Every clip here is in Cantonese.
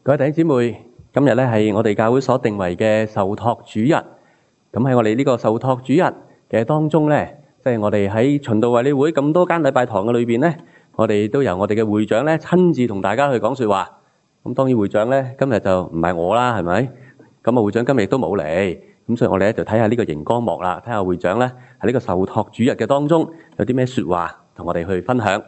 各位弟兄姊妹，今日咧係我哋教會所定為嘅受託主日。咁喺我哋呢個受託主日嘅當中咧，即係我哋喺循道衛理會咁多間禮拜堂嘅裏邊咧，我哋都由我哋嘅會長咧親自同大家去講說話。咁當然會長咧今日就唔係我啦，係咪？咁啊會長今日亦都冇嚟，咁所以我哋咧就睇下呢個熒光幕啦，睇下會長咧喺呢個受託主日嘅當中有啲咩說話同我哋去分享。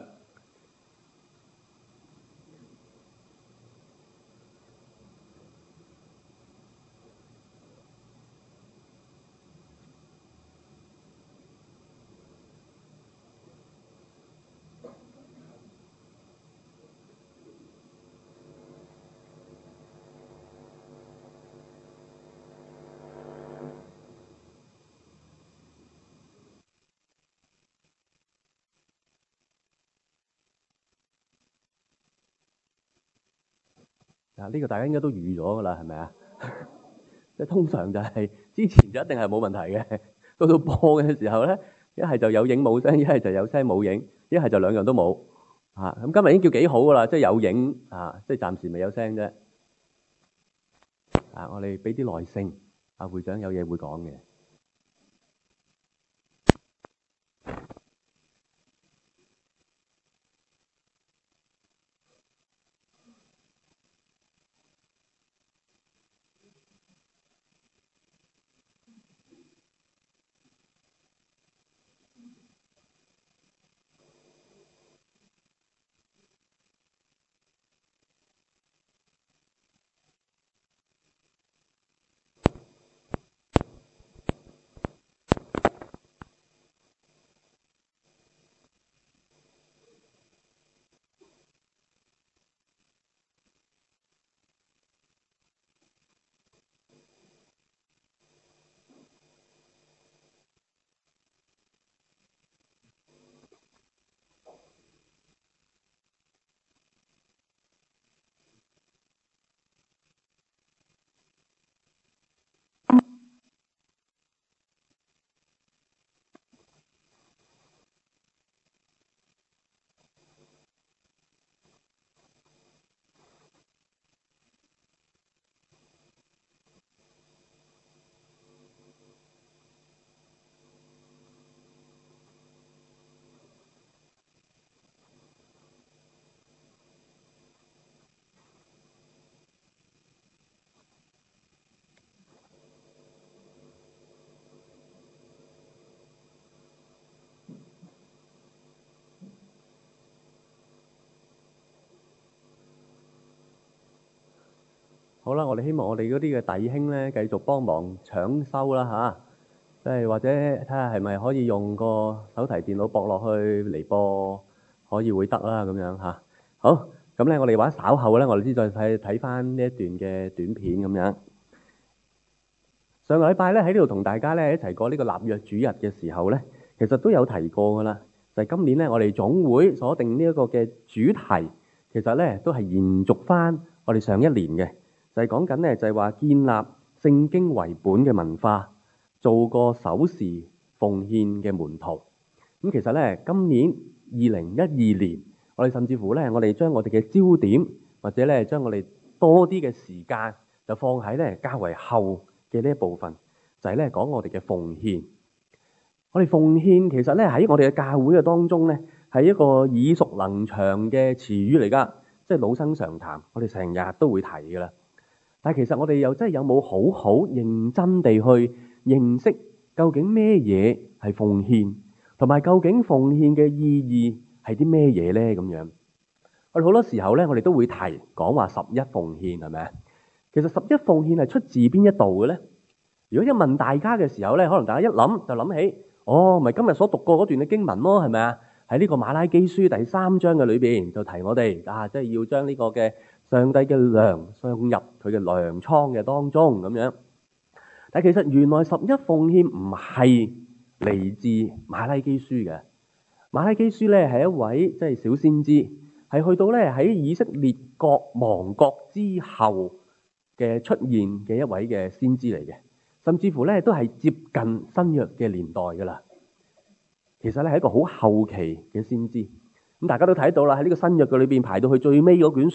呢個大家應該都預咗噶啦，係咪啊？即係通常就係之前就一定係冇問題嘅，到播嘅時候咧，一係就有影冇聲，一係就有聲冇影，一係就兩樣都冇。咁今日已經叫幾好噶啦，即係有影即係暫時未有聲啫。我哋俾啲耐性，會長有嘢會講嘅。好啦，我哋希望我哋嗰啲嘅弟兄咧，繼續幫忙搶修啦即係或者睇下係咪可以用個手提電腦駁落去嚟播，可以會得啦咁樣嚇。好，咁咧我哋話稍後咧，我哋先再睇翻呢一段嘅短片咁樣。上個禮拜咧喺呢度同大家咧一齊過呢個立約主日嘅時候咧，其實都有提過噶啦。就係今年咧，我哋總會所定呢一個嘅主題，其實咧都係延續翻我哋上一年嘅。就係講緊咧，就係話建立聖經為本嘅文化，做個守時奉獻嘅門徒。咁其實咧，今年2012年，我哋甚至乎咧，我哋將我哋嘅焦點，或者咧將我哋多啲嘅時間，就放喺咧較為後嘅呢一部分，就係咧講我哋嘅奉獻。我哋奉獻其實咧喺我哋嘅教會嘅當中咧，係一個耳熟能詳嘅詞語嚟㗎，即係老生常談，我哋成日都會提㗎啦。但係其實我哋又真係有冇好好認真地去認識究竟咩嘢係奉獻，同埋究竟奉獻嘅意義係啲咩嘢咧？咁樣我哋好多時候咧，我哋都會提講話十一奉獻係咪啊？其實十一奉獻係出自邊一度嘅咧？如果一問大家嘅時候咧，可能大家一諗就諗起，咪今日所讀過嗰段嘅經文咯，係咪啊？喺呢個馬拉基書第3章嘅裏邊就提我哋即係要將呢個嘅上帝嘅糧送入佢嘅糧倉嘅當中咁樣。但其實原來十一奉獻唔係嚟自馬拉基書嘅。馬拉基書咧係一位即係小先知，係去到咧喺以色列國亡國之後嘅出現嘅一位嘅先知嚟嘅，甚至乎咧都係接近新約嘅年代噶啦。其實咧係一個好後期嘅先知。咁大家都睇到啦，喺呢個新約嘅裏邊排到去最尾嗰卷書，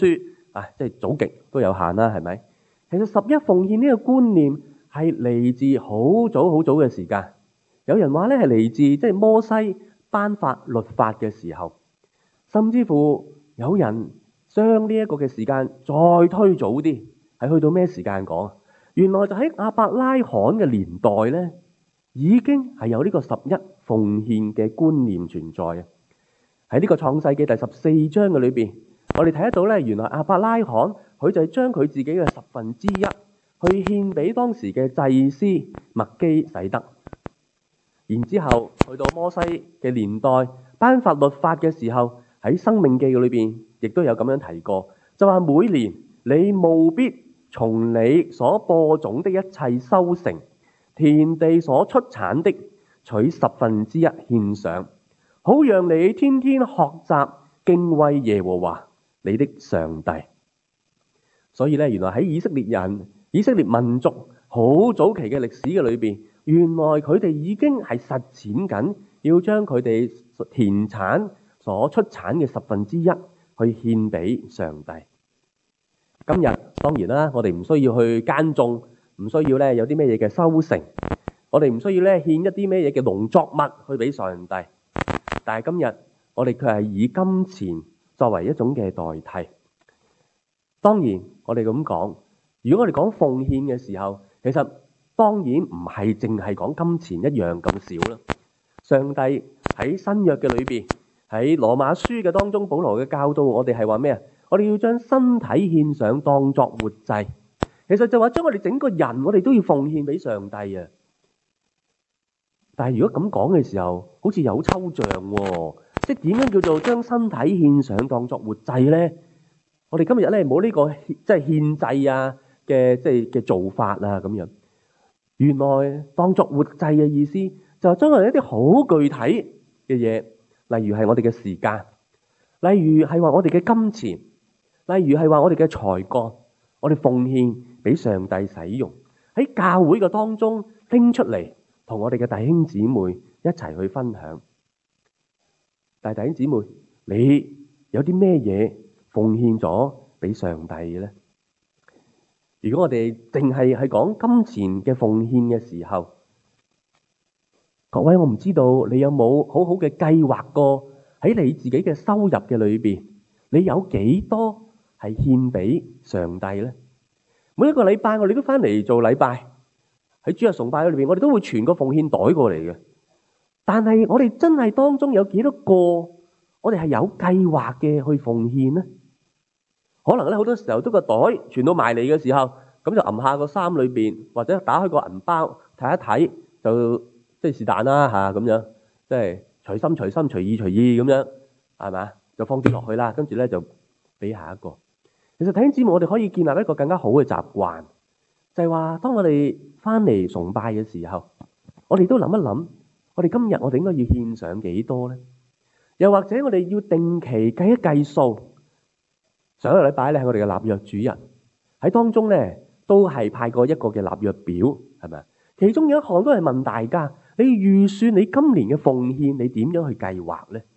即係早極都有限啦，係咪？其實十一奉獻呢個觀念係嚟自好早好早嘅時間。有人話咧係嚟自即係摩西頒發律法嘅時候，甚至乎有人將呢一個嘅時間再推早啲，係去到咩時間講？原來就喺亞伯拉罕嘅年代咧，已經係有呢個十一奉獻嘅觀念存在嘅。喺呢個創世記第14章嘅裏邊，我哋睇得到咧，原來亞伯拉罕佢就係將佢自己嘅1/10去獻俾當時嘅祭司麥基洗德。然之後去到摩西嘅年代頒發律法嘅時候，喺申命記嘅裏邊亦都有咁樣提過，就話每年你務必從你所播種的一切收成，田地所出產的取1/10獻上，好讓你天天學習敬畏耶和華你的上帝。所以咧，原來喺以色列民族好早期嘅歷史嘅裏邊，原來佢哋已經係實踐緊要將佢哋田產所出產嘅1/10去獻俾上帝。今日當然啦，我哋唔需要去耕種，唔需要咧有啲咩嘢嘅收成，我哋唔需要咧獻一啲咩嘢嘅農作物去俾上帝。但係今日我哋卻係以金錢作為一種嘅代替。當然我哋咁講，如果我哋講奉獻嘅時候，其實當然唔係淨係講金錢一樣咁少啦。上帝喺新約嘅裏邊，喺羅馬書嘅當中，保羅嘅教導我哋係話咩啊？我哋要將身體獻上當作活祭。其實就話將我哋整個人，我哋都要奉獻俾上帝啊！但係如果咁講嘅時候，好似有抽象喎，即係點樣叫做將身體獻上當作活祭咧？我哋今日咧冇呢個即係獻祭啊嘅做法啊咁樣。原來當作活祭嘅意思就係將我哋一啲好具體嘅嘢，例如係我哋嘅時間，例如係話我哋嘅金錢，例如係話我哋嘅才幹，我哋奉獻俾上帝使用，喺教會嘅當中拎出嚟，同我哋嘅弟兄姊妹一齊去分享。但係弟兄姊妹，你有啲咩嘢奉獻咗俾上帝嘅咧？如果我哋淨係講金錢嘅奉獻嘅時候，各位，我唔知道你有冇好好嘅計劃過喺你自己嘅收入嘅裏邊，你有幾多係獻俾上帝咧？每一個禮拜我哋都翻嚟做禮拜，喺主日崇拜裏邊，我哋都會傳個奉獻袋過嚟嘅。但係我哋真係當中有幾多個，我哋係有計劃嘅去奉獻呢？可能咧好多時候都個袋傳到埋嚟嘅時候，咁就揞下個衫裏邊，或者打開個銀包睇一睇，就即係是但啦嚇咁樣，即係隨心隨心隨意隨意咁樣，係咪？就放啲落去啦，跟住咧就俾下一個。其實弟兄姊妹，我哋可以建立一個更加好嘅習慣，就係話當我哋翻嚟崇拜嘅時候，我哋都諗一諗，我哋今日我哋應該要獻上幾多咧？又或者我哋要定期計一計數。上一個禮拜咧係我哋嘅立約主日，喺當中咧都係派過一個嘅立約表，係咪？其中有一項都係問大家，你預算你今年嘅奉獻，你點樣去計劃咧？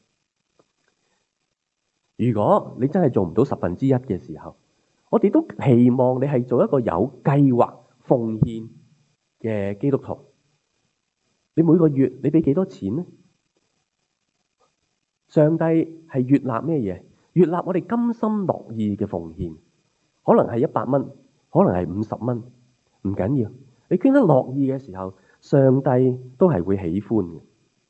如果你真係做唔到1/10嘅時候，我哋都希望你係做一個有計劃奉獻嘅基督徒。你每個月你俾幾多錢咧？上帝係悅納咩嘢？悅納我哋甘心樂意嘅奉獻，可能係100蚊，可能係50蚊，唔緊要。你捐得樂意嘅時候，上帝都係會喜歡嘅。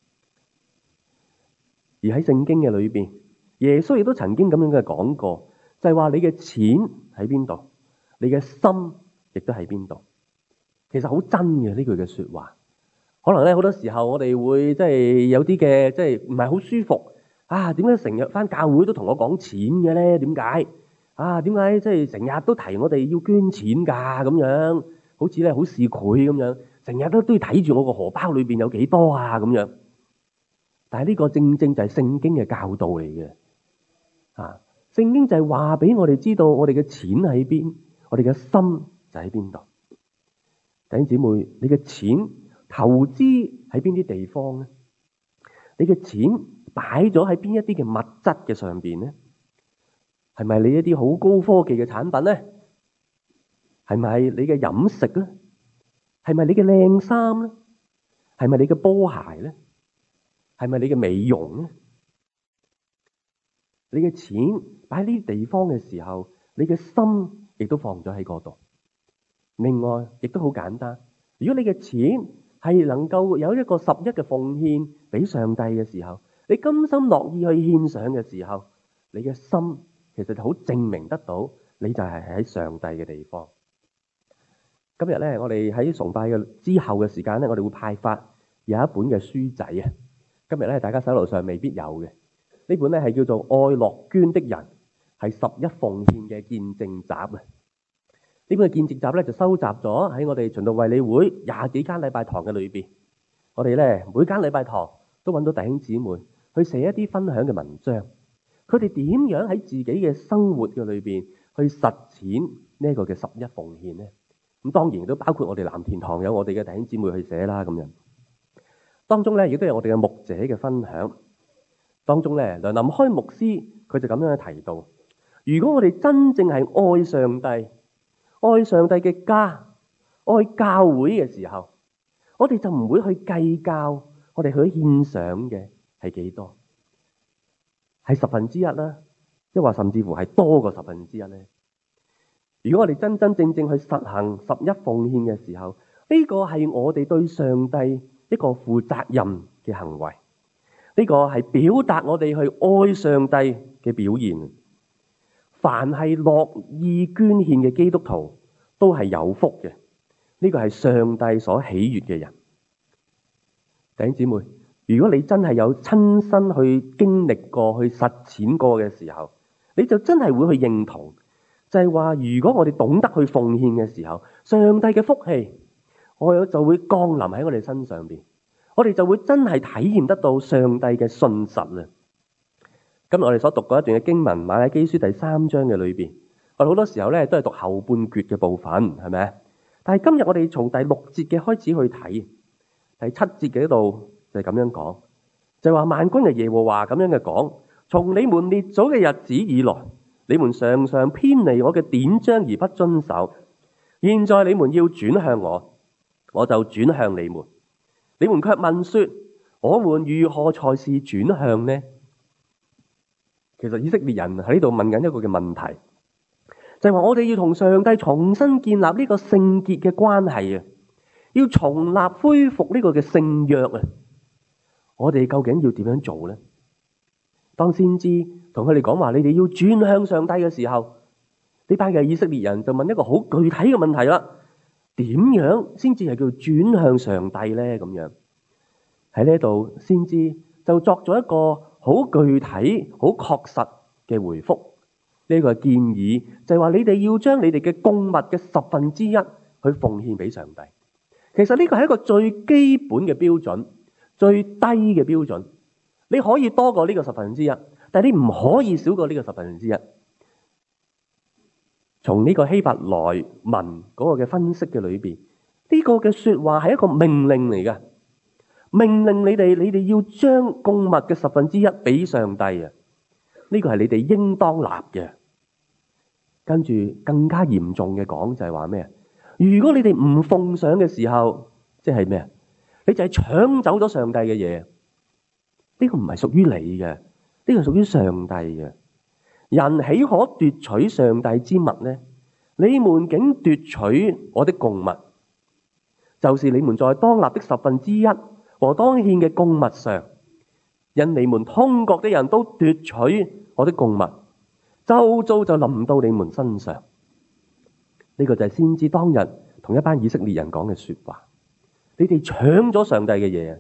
而喺聖經嘅裏邊，耶穌亦都曾經咁樣嘅講過，就係話你嘅錢喺邊度，你嘅心亦都喺邊度。其實好真嘅呢句嘅說話。可能咧好多時候我哋會即係有啲嘅即係唔係好舒服。點解成日翻教會都同我講錢嘅咧？點解？點解即係成日都提我哋要捐錢㗎咁樣？好似咧好市儈咁樣，成日都要睇住我個荷包裏邊有幾多啊咁樣。但係呢個正正就係聖經嘅教導嚟嘅。聖經就係話俾我哋知道，我哋嘅錢喺邊，我哋嘅心就喺邊度。弟兄姊妹，你嘅錢投資喺邊啲地方咧？你嘅錢擺咗喺邊一啲嘅物質嘅上邊咧？ 係咪你一啲好高科技嘅產品咧？係咪你嘅飲食咧？係咪你嘅靚衫咧？係咪你嘅波鞋咧？係咪你嘅美容咧？你嘅錢擺喺呢啲地方嘅時候，你嘅心亦都放咗喺嗰度。另外，亦都好簡單，如果你嘅錢係能夠有一個11嘅奉獻俾上帝嘅時候，你甘心樂意去獻上嘅時候，你嘅心其實就好證明得到你就係喺上帝嘅地方。今日咧，我哋喺崇拜嘅之後嘅時間咧，我哋會派發有一本嘅書仔啊。今日咧，大家手頭上未必有嘅呢本咧係叫做《愛樂捐的人》，係11奉獻嘅見證集啊。呢本嘅見證集咧就收集咗喺我哋循道衛理會20幾間禮拜堂嘅裏邊，我哋咧每間禮拜堂都揾到弟兄姊妹去寫一啲分享嘅文章，佢哋點樣喺自己嘅生活嘅裏邊去實踐呢一個嘅11奉獻呢？咁當然都包括我哋藍田堂有我哋嘅弟兄姊妹去寫啦咁樣。當中咧亦都有我哋嘅牧者嘅分享。當中咧梁林開牧師佢就咁樣提到，如果我哋真正係愛上帝、愛上帝嘅家、愛教會嘅時候，我哋就唔會去計較我哋去獻上嘅係幾多，係1/10啦，即係話甚至乎係多過1/10咧。如果我哋真真正正去實行11奉獻嘅時候，呢個係我哋對上帝一個負責任嘅行為，呢個係表達我哋去愛上帝嘅表現。凡係樂意捐獻嘅基督徒都係有福嘅，呢個係上帝所喜悅嘅人。弟兄姊妹，如果你真係有親身去經歷過、去實踐過嘅時候，你就真係會去認同，就係話如果我哋懂得去奉獻嘅時候，上帝嘅福氣我就會降臨喺我哋身上邊，我哋就會真係體驗得到上帝嘅信實啦。今日我哋所讀過一段嘅經文，馬拉基書第3章嘅裏邊，我哋好多時候咧都係讀後半橛嘅部分，係咪？但係今日我哋從第6節嘅開始去睇，第7節嘅度就係咁樣講，就係話萬軍嘅耶和華咁樣嘅講，從你們列祖嘅日子以來，你們常常偏離我嘅典章而不遵守，現在你們要轉向我，我就轉向你們。你們卻問說，我們如何才是轉向呢？其實以色列人喺呢度問緊一個嘅問題，就係話我哋要同上帝重新建立呢個聖潔嘅關係啊，要重立恢復呢個嘅聖約啊，我哋究竟要點樣做呢？當先知同佢哋講話，你哋要轉向上帝嘅時候，呢班嘅以色列人就問一個好具體嘅問題啦：點樣先至係叫轉向上帝呢？咁樣喺呢度，先知就作咗一個好具體、好確實嘅回覆。呢個建議就係話，你哋要將你哋嘅供物嘅1/10去奉獻俾上帝。其實呢個係一個最基本嘅標準，最低嘅標準。你可以多過呢個1/10，但係你唔可以少過呢個1/10。從呢個希伯來文嗰個嘅分析嘅裏邊，呢個嘅說話係一個命令嚟嘅，命令你哋要將供物嘅1/10俾上帝啊！呢個係你哋應當立嘅。跟住更加嚴重嘅講就係話咩啊？如果你哋唔奉上嘅時候，即係咩啊？你就係搶走咗上帝嘅嘢。呢個唔係屬於你嘅，呢個係屬於上帝嘅。人豈可奪取上帝之物呢？你們竟奪取我的供物，就是你們在當立的1/10和當獻嘅供物上，因你們通國的人都奪取我的供物，咒詛就臨到你們身上。呢個就係先知當日同一班以色列人講嘅說話。你哋搶咗上帝嘅嘢。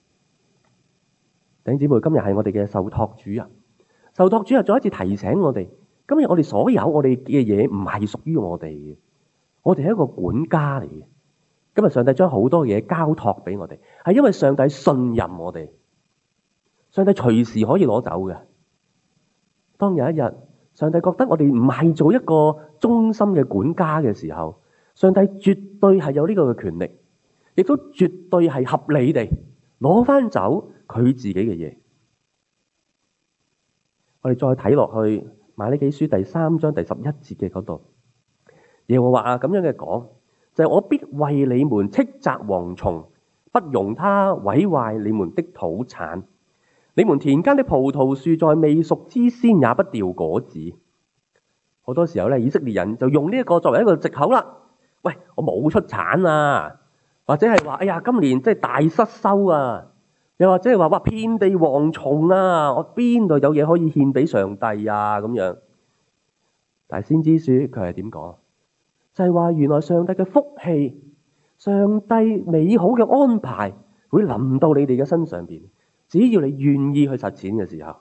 弟兄姊妹，今日係我哋嘅受託主日。受託主日再一次提醒我哋，今日我哋所有我哋嘅嘢唔係屬於我哋嘅，我哋係一個管家嚟嘅。今日上帝將好多嘢交託俾我哋，係因為上帝信任我哋，上帝隨時可以攞走嘅。當有一日上帝覺得我哋唔係做一個忠心嘅管家嘅時候，上帝絕對係有呢個嘅權力，亦都絕對係合理地攞翻走佢自己嘅嘢。我哋再睇落去馬拉基書第3章第11節嘅嗰度，耶和華咁樣嘅講，就係我必為你們斥責蝗蟲，不容它毀壞你們的土產。你們田間的葡萄樹在未熟之先也不掉果子。好多時候咧，以色列人就用呢一個作為一個藉口啦。喂，我冇出產啊，或者係話，哎呀，今年即係大失收啊，又或者係話，哇，遍地蝗蟲啊，我邊度有嘢可以獻俾上帝啊咁樣。但係先知書佢係點講？就係話原來上帝嘅福氣、上帝美好嘅安排會臨到你哋嘅身上邊，只要你願意去實踐嘅時候，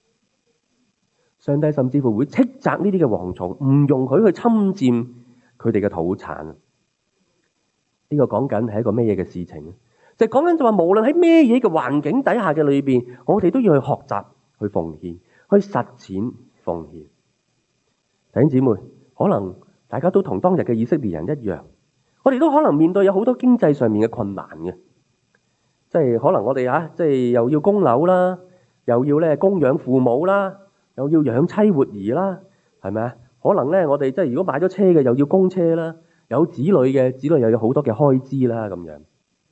上帝甚至乎會斥責呢啲嘅蝗蟲，唔容許去侵佔佢哋嘅土產。呢個講緊係一個咩嘢嘅事情？就講緊就話，無論喺咩嘢嘅環境底下嘅裏邊，我哋都要去學習、去奉獻、去實踐奉獻。弟兄姊妹，可能大家都同當日嘅以色列人一樣，我哋都可能面對有好多經濟上面嘅困難嘅，即係可能我哋即係又要供樓啦，又要咧供養父母啦，又要養妻活兒啦，係咪啊？可能咧我哋即係如果買咗車嘅，又要供車啦，有子女嘅，子女又有好多嘅開支啦，咁樣。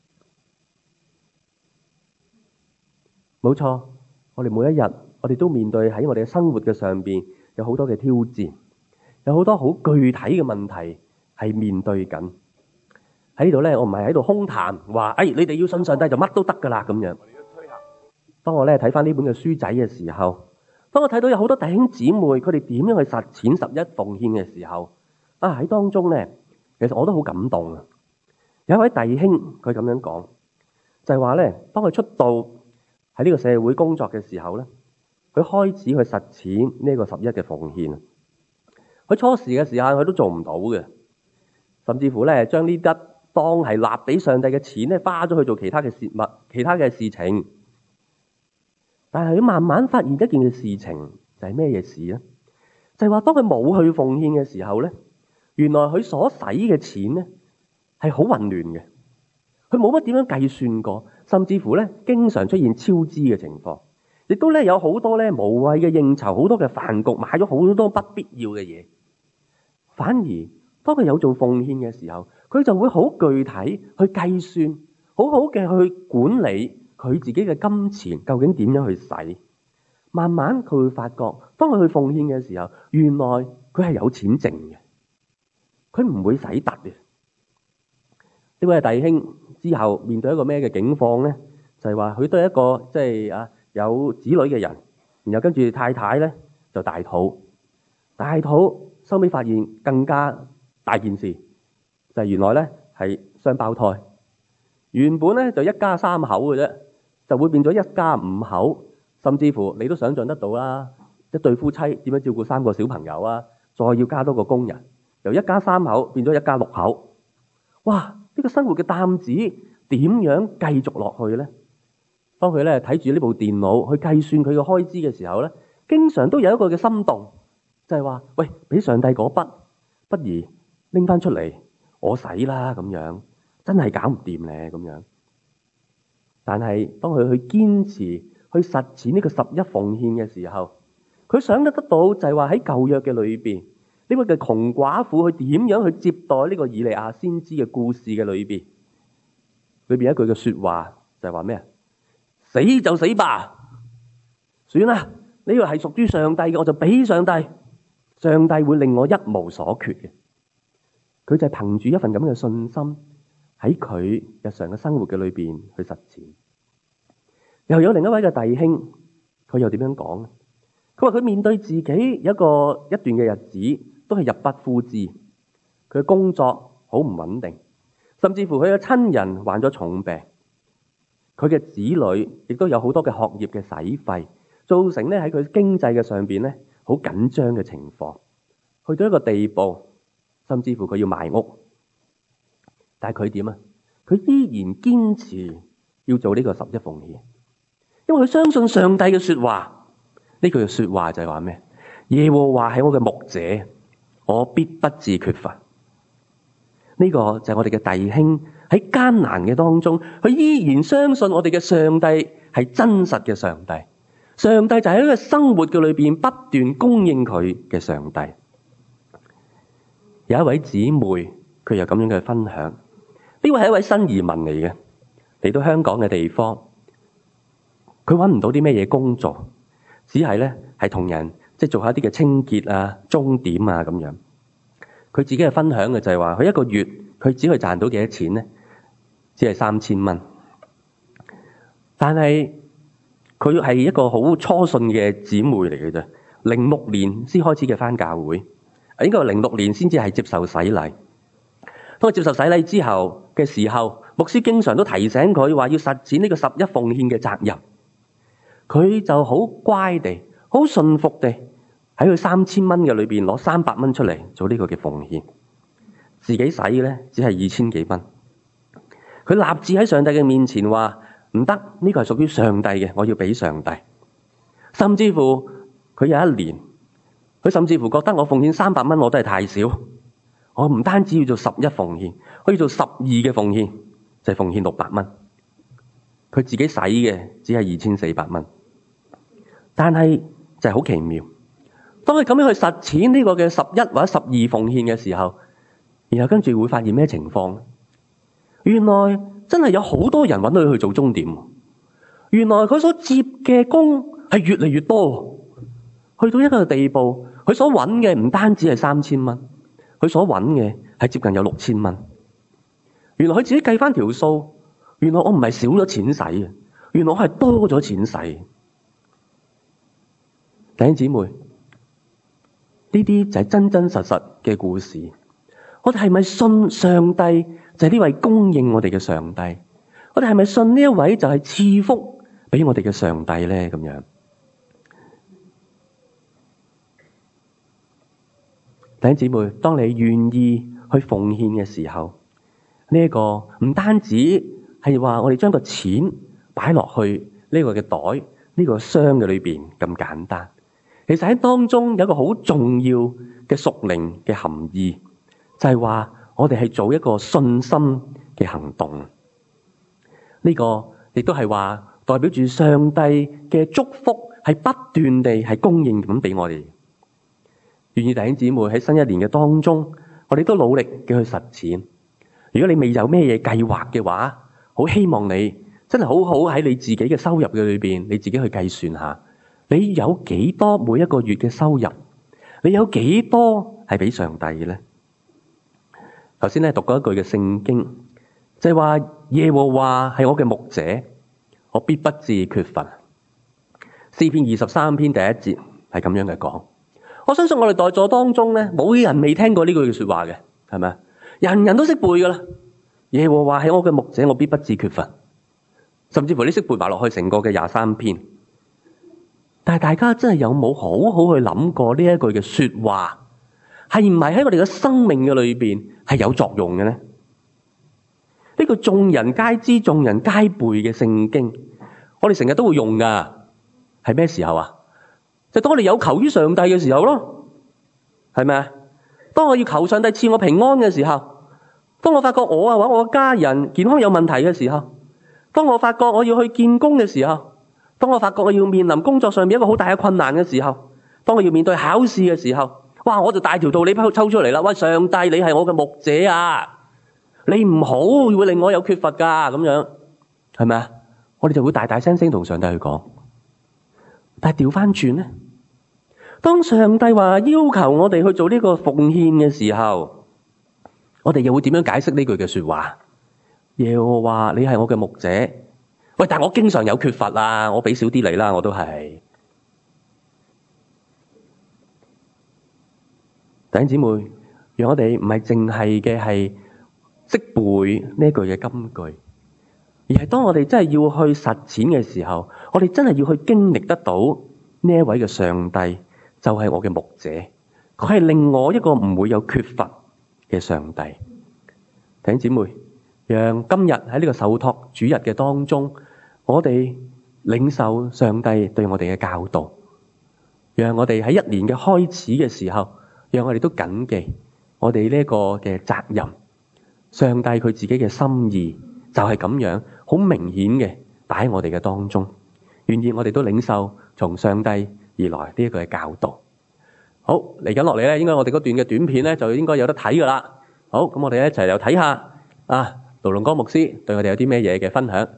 冇錯，我哋每一日，我哋都面對喺我哋嘅生活嘅上邊有好多嘅挑戰。有好多好具體嘅問題係面對緊。喺呢度咧，我唔係喺度空談話，你哋要信上帝就乜都得噶啦咁樣。當我咧睇翻呢本嘅書仔嘅時候，當我睇到有好多弟兄姊妹佢哋點樣去實踐十一奉獻嘅時候，喺當中咧，其實我都好感動啊！有一位弟兄佢咁樣講，就係話咧，當佢出道喺呢個社會工作嘅時候咧，佢開始去實踐呢個十一嘅奉獻。佢初時嘅時間佢都做唔到嘅，甚至乎咧將呢筆當係納俾上帝嘅錢咧，花咗去做其他嘅事物、其他嘅事情。但係佢慢慢發現一件嘅事情，就係咩嘢事咧？就係話當佢冇去奉獻嘅時候咧，原來佢所使嘅錢咧係好混亂嘅，佢冇乜點樣計算過，甚至乎咧經常出現超支嘅情況，亦都咧有好多咧無謂嘅應酬，好多嘅飯局，買咗好多不必要嘅嘢。反而當佢有做奉獻嘅時候，佢就會好具體去計算，好好嘅去管理佢自己嘅金錢究竟點樣去使。慢慢佢會發覺，當佢去奉獻嘅時候，原來佢係有錢剩嘅，佢唔會使突嘅。呢位弟兄之後面對一個咩嘅境況咧？就係話佢都係一個即係有子女嘅人，然後跟住太太咧就大肚。收尾發現更加大件事，就係原來咧係雙胞胎。原本咧就一家3口嘅啫，就會變咗一家5口，甚至乎你都想象得到啦，一對夫妻點樣照顧3個小朋友啊？再要加多個工人，由一家3口變咗一家6口。哇！呢個生活嘅擔子點樣繼續落去咧？當佢咧睇住呢部電腦去計算佢嘅開支嘅時候咧，經常都有一個嘅心動。就係話，喂，俾上帝嗰筆，不如拎翻出嚟，我使啦咁樣，真係搞唔掂咧咁樣。但係當佢去堅持去實踐呢個十一奉獻嘅時候，佢想得到就係話喺舊約嘅裏邊，呢位嘅窮寡婦佢點樣去接待呢個以利亞先知嘅故事嘅裏邊一句嘅說話就係話咩啊？死就死吧，算啦，呢個係屬於上帝嘅，我就俾上帝。上帝會令我一無所缺嘅，佢就係憑住一份咁嘅信心喺佢日常嘅生活嘅裏邊去實踐。又有另一位嘅弟兄，佢又點樣講咧？佢話佢面對自己有一段嘅日子都係入不敷支，佢嘅工作好唔穩定，甚至乎佢嘅親人患咗重病，佢嘅子女亦都有好多嘅學業嘅使費，造成咧喺佢經濟嘅上邊咧好緊張嘅情況，去到一個地步，甚至乎佢要賣屋。但係佢點啊？佢依然堅持要做呢個十一奉獻，因為佢相信上帝嘅說話。呢句說話就係話咩？耶和華係我嘅牧者，我必不致缺乏。呢個就係我哋嘅弟兄喺艱難嘅當中，佢依然相信我哋嘅上帝係真實嘅上帝。 上帝就喺呢個生活嘅裏邊不斷供應佢嘅上帝。有一位姊妹，佢有咁樣嘅分享。呢位係一位新移民嚟嘅，嚟到香港嘅地方，佢揾唔到啲咩嘢工作，只係咧係同人做下啲嘅清潔啊、鐘點啊咁樣。佢自己嘅分享嘅就係話，佢一個月佢只可以賺到幾多錢咧？只係3000蚊。但係佢係一個好初信嘅姊妹嚟嘅啫，06年先開始嘅返教會，應該係06年先至係接受洗禮。當佢接受洗禮之後嘅時候，牧師經常都提醒佢話要實踐呢個11奉獻嘅責任。佢就好乖地、好順服地喺佢3000蚊嘅裏邊攞300蚊出嚟做呢個嘅奉獻，自己使嘅咧只係2000幾蚊。佢立志喺上帝嘅面前話唔得，呢個係屬於上帝嘅，我要俾上帝。甚至乎佢有一年，佢甚至乎覺得我奉獻300蚊我都係太少。我唔單止要做11奉獻，我要做12嘅奉獻，就係奉獻600蚊。佢自己使嘅只係2400蚊，但係就係好奇妙。當佢咁樣去實踐呢個嘅11或者12奉獻嘅時候，然後跟住會發現咩情況？原來真係有好多人揾到佢去做鐘點。原來佢所接嘅工係越嚟越多，去到一個地步，佢所揾嘅唔單止係3000蚊。佢所揾嘅係接近有6000蚊。原來佢自己計翻條數，原來我唔係少咗錢使嘅，原來我係多咗錢使。弟兄姊妹，呢啲就係真真實實嘅故事。我哋係咪信上帝就係呢位供應我哋嘅上帝？我哋係咪信呢一位就係賜福俾我哋嘅上帝咧？咁樣。弟兄姊妹，當你願意去奉獻嘅時候，呢一個唔單止係話我哋將個錢擺落去呢個嘅袋、呢個箱嘅裏邊咁簡單，其實喺當中有一個好重要嘅屬靈嘅含義，就係話我哋係做一個信心嘅行動。呢個亦都係話代表住上帝嘅祝福係不斷地係供應咁俾我哋。願意弟兄姊妹喺新一年嘅當中，我哋都努力嘅去實踐。如果你未有咩嘢計劃嘅話，好希望你真係好好喺你自己嘅收入嘅裏邊，你自己去計算下，你有幾多每一個月嘅收入，你有幾多係俾上帝嘅咧？頭先咧讀過一句嘅聖經，就係話耶和華係我嘅牧者，我必不致缺乏。詩篇23篇第1節係咁樣嘅講。我相信我哋在座當中咧，冇人未聽過呢句嘅說話嘅，係咪？人人都識背噶啦。耶和華係我嘅牧者，我必不致缺乏。甚至乎你識背埋落去成個嘅23篇。但係大家真係有冇好好去諗過呢一句嘅說話，係唔係喺我哋嘅生命嘅裏邊係有作用嘅咧？呢個眾人皆知、眾人皆背嘅聖經，我哋成日都會用噶。係咩時候啊？就當我哋有求於上帝嘅時候咯，係咪啊？當我要求上帝賜我平安嘅時候，當我發覺我或者我家人健康有問題嘅時候，當我發覺我要去見工嘅時候，當我發覺我要面臨工作上面一個好大嘅困難嘅時候，當我要面對考試嘅時候，哇！我就大條道理抽出嚟啦。喂，上帝，你係我嘅牧者啊，你唔好會令我有缺乏噶，咁樣係咪啊？我哋就會大大聲聲同上帝去講。但係調翻轉咧，當上帝話要求我哋去做呢個奉獻嘅時候，我哋又會點樣解釋呢句嘅說話？耶和華你係我嘅牧者，喂，但係我經常有缺乏啊，我俾少啲你啦，我都係。弟兄姊妹，讓我哋唔係淨係嘅係識背呢句嘅金句，而係當我哋真係要去實踐嘅時候，我哋真係要去經歷得到呢一位嘅上帝就係我嘅牧者，佢係令我一個唔會有缺乏嘅上帝。弟兄姊妹，讓今日喺呢個受託主日嘅當中，我哋領受上帝對我哋嘅教導，讓我哋喺一年嘅開始嘅時候，讓我哋都謹記我哋呢個嘅責任。上帝佢自己嘅心意就係咁樣好明顯嘅擺喺我哋嘅當中，願意我哋都領受從上帝而來呢一個嘅教導。好，嚟緊落嚟咧，應該我哋嗰段嘅短片咧就應該有得睇噶啦。好，咁我哋一齊又睇下盧龍光牧師對我哋有啲咩嘢嘅分享。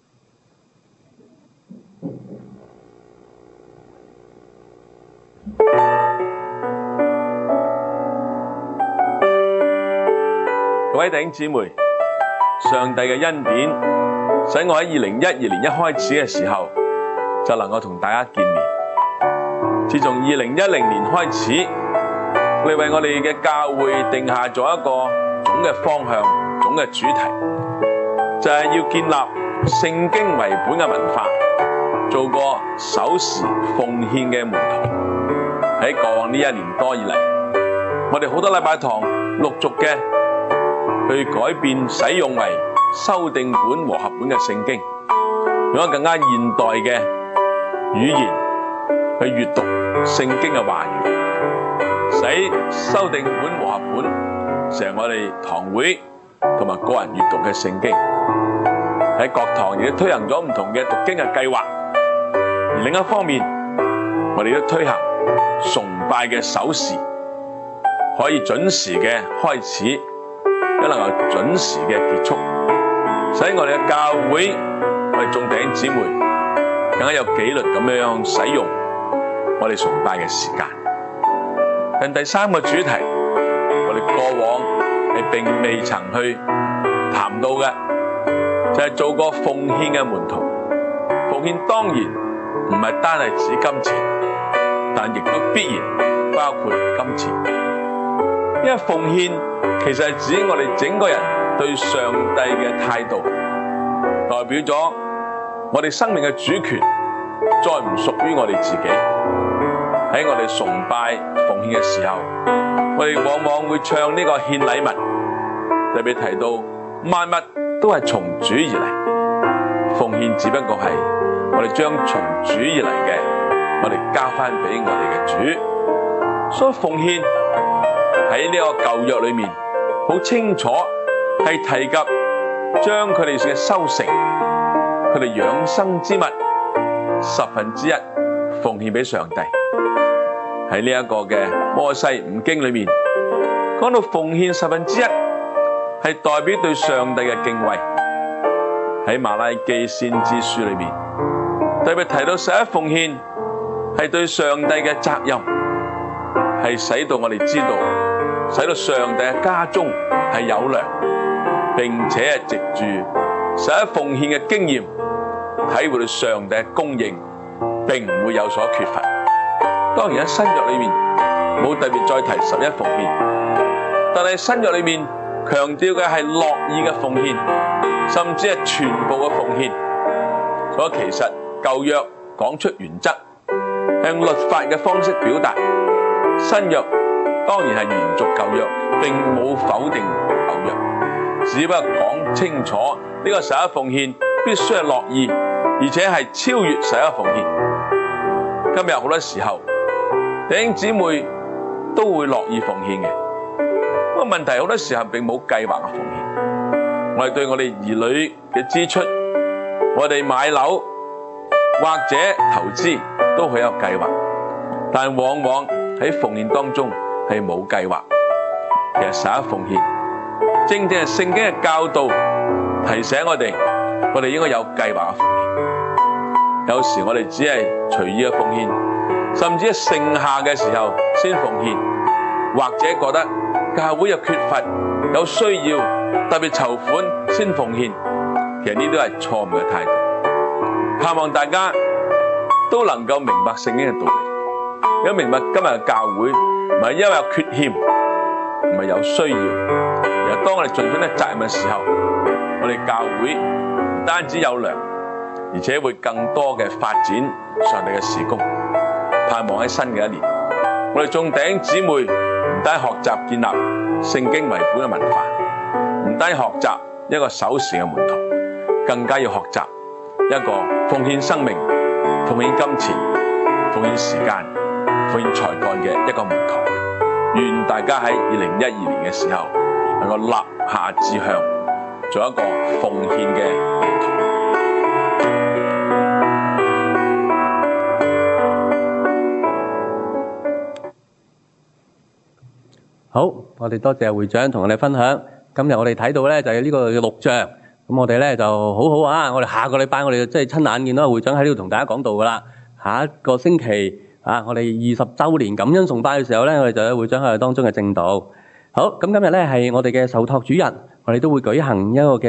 各位弟兄姊妹，上帝嘅恩典使我喺2012年一開始嘅時候就能夠同大家見面。自從2010年開始，我哋為我哋嘅教會定下咗一個總嘅方向、總嘅主題，就係要建立聖經為本嘅文化，做個守時奉獻嘅門徒。喺過往呢1年多以嚟，我哋好多禮拜堂陸續嘅去改變使用為修訂本和合本嘅聖經，用一個更加現代嘅語言去閱讀聖經嘅話語，使修訂本和合本成我哋堂會同埋個人閱讀嘅聖經。喺各堂亦都推行咗唔同嘅讀經嘅計劃，而另一方面，我哋都推行崇拜嘅守時，可以準時嘅開始，亦能夠準時嘅結束，使我哋嘅教會，我哋眾弟兄姊妹更加有紀律咁樣使用我哋崇拜嘅時間。但第三個主題，我哋過往係並未曾去談到嘅，就係做個奉獻嘅門徒。奉獻當然唔係單係指金錢，但亦都必然包括金錢，因為奉獻其實係指我哋整個人對上帝嘅態度，代表咗我哋生命嘅主權再唔屬於我哋自己。喺我哋崇拜奉獻嘅時候，我哋往往會唱呢個獻禮文，特別提到萬物都係從主而嚟，奉獻只不過係我哋將從主而嚟嘅，我哋交翻俾我哋嘅主。所以奉獻喺呢個舊約裏面好清楚係提及將佢哋嘅收成、佢哋養生之物1/10奉獻俾上帝。喺呢一個嘅摩西五經裏面講到奉獻1/10係代表對上帝嘅敬畏。喺馬拉基先知書裏面特別提到11奉獻係對上帝嘅責任，係使到我哋知道，使到上帝嘅家中係有糧，並且係藉住11奉獻嘅經驗體會到上帝嘅供應並唔會有所缺乏。當然喺新約裏面冇特別再提11奉獻，但係新約裏面強調嘅係樂意嘅奉獻，甚至係全部嘅奉獻。所以其實舊約講出原則，用律法嘅方式表達，新約當然係延續舊約，並冇否定舊約，只不過講清楚呢個11奉獻必須係樂意，而且係超越11奉獻。今日好多時候弟兄姊妹都會樂意奉獻嘅，不過問題好多時候並冇計劃嘅奉獻。我哋對我哋兒女嘅支出，我哋買樓或者投資都好有計劃，但往往喺奉獻當中係冇計劃。其實11奉獻正正係聖經嘅教導提醒我哋應該有計劃嘅奉獻。有時我哋只係隨意嘅奉獻，甚至係剩下嘅時候先奉獻，或者覺得教會有缺乏有需要特別籌款先奉獻，其實呢都係錯誤嘅態度。盼望大家都能夠明白聖經嘅道理，有明白今日嘅教會唔係因為有缺欠，唔係有需要，而係當我哋盡咗呢責任嘅時候，我哋教會唔單止有糧，而且會更多嘅發展上帝嘅事工。盼望喺新嘅一年，我哋眾弟兄姊妹唔單學習建立聖經為本嘅文化，唔單學習一個守時嘅門徒，更加要學習一個奉獻生命、奉獻金錢、奉獻時間、奉獻才幹嘅一個門徒。願大家喺2012年嘅時候能夠立下志向，做一個奉獻嘅門徒。 好，我哋多謝會長同我哋分享。今日我哋睇到咧就係呢個錄像，咁我哋咧就好好啊！我哋下個禮拜我哋即係親眼見到會長喺呢度同大家講道噶啦。下一個星期啊，我哋20週年感恩崇拜嘅時候咧，我哋就有會長喺當中嘅證道。好，咁今日咧係我哋嘅受託主日，我哋都會舉行一個嘅